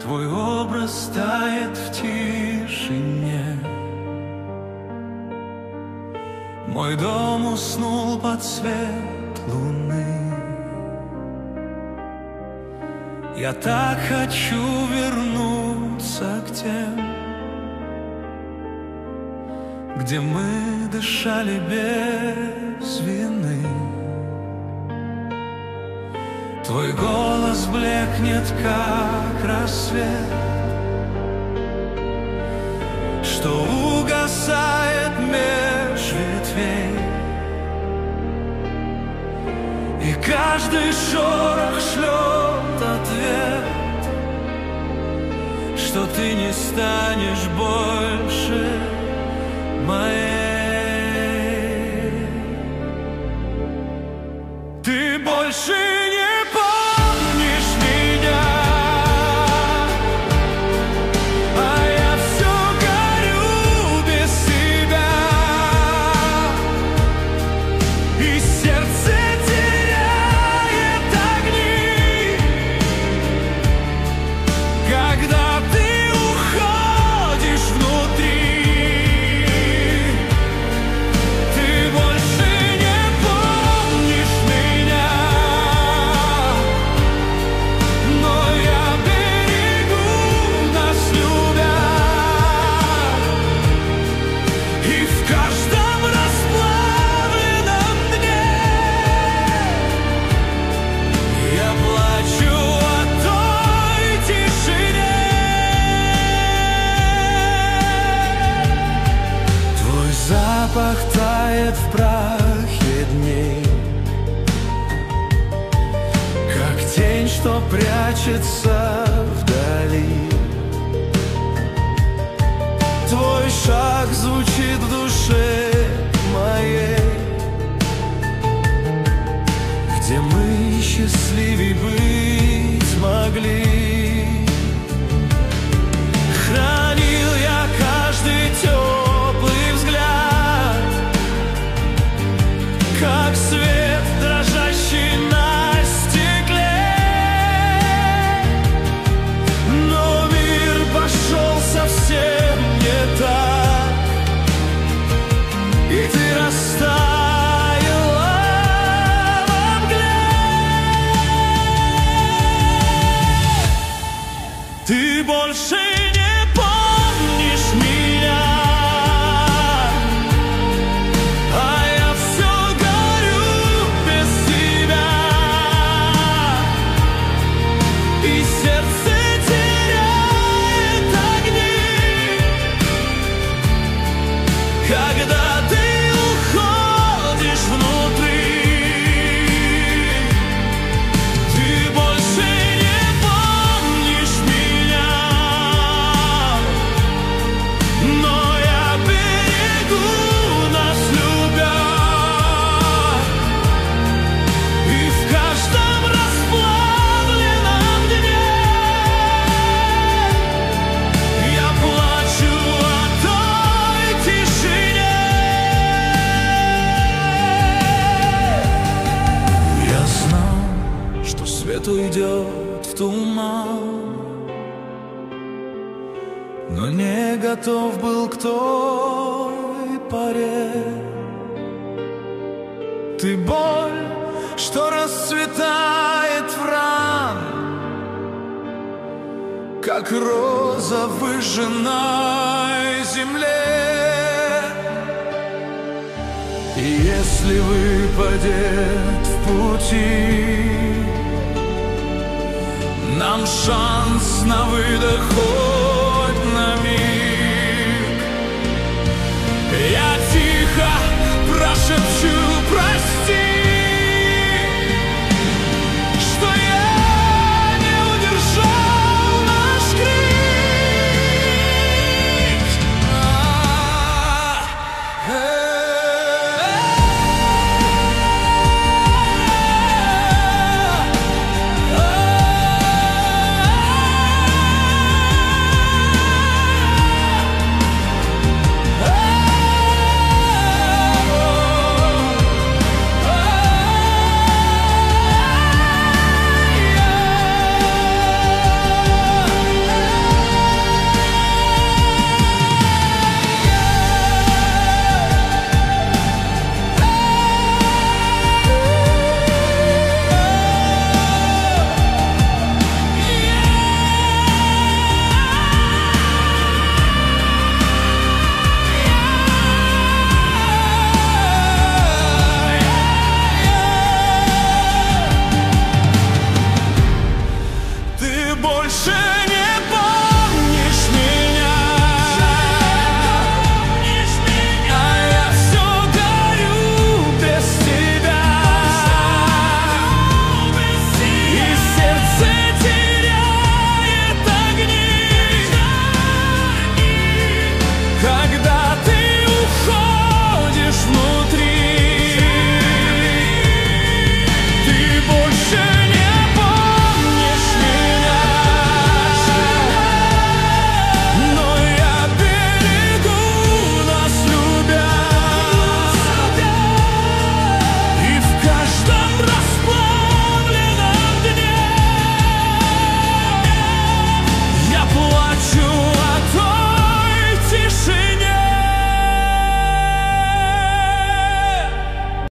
Твой образ тает в тишине. Мой дом уснул под свет луны. Я так хочу вернуться к тем, где мы дышали без вины. Твой голос блекнет, как рассвет, что угасает меж ветвей. И каждый шорох шлет ответ, что ты не станешь больше моей. Ты больше не помнишь меня, а я все горю без себя, и сердце теряет огни, когда ты уходишь внутри. Ты больше не помнишь меня, но я берегу нас, любя, и в каждом расплавленном дне я плачу о той тишине. Твой запах тает в прахе дней, как тень, что прячется вдали. Твой шаг звучит в душе моей, где мы счастливей быть могли. Хранил я каждый теплый взгляд, как свет, дрожащий на стекле. Но мир пошел совсем не так, и ты растаяла во мгле. Ты больше не помнишь меня, а я все горю без тебя, и сердце теряет огни, когда ты уходишь внутри. Ты больше не помнишь меня, но я берегу нас, любя, и в каждом расплавленном дне я плачу о той тишине. Я знал, что свет уйдет в туман, но не готов был к той поре. Ты боль, что расцветает в ран, как роза в выжженной земле. И если выпадет в пути нам шанс на выдох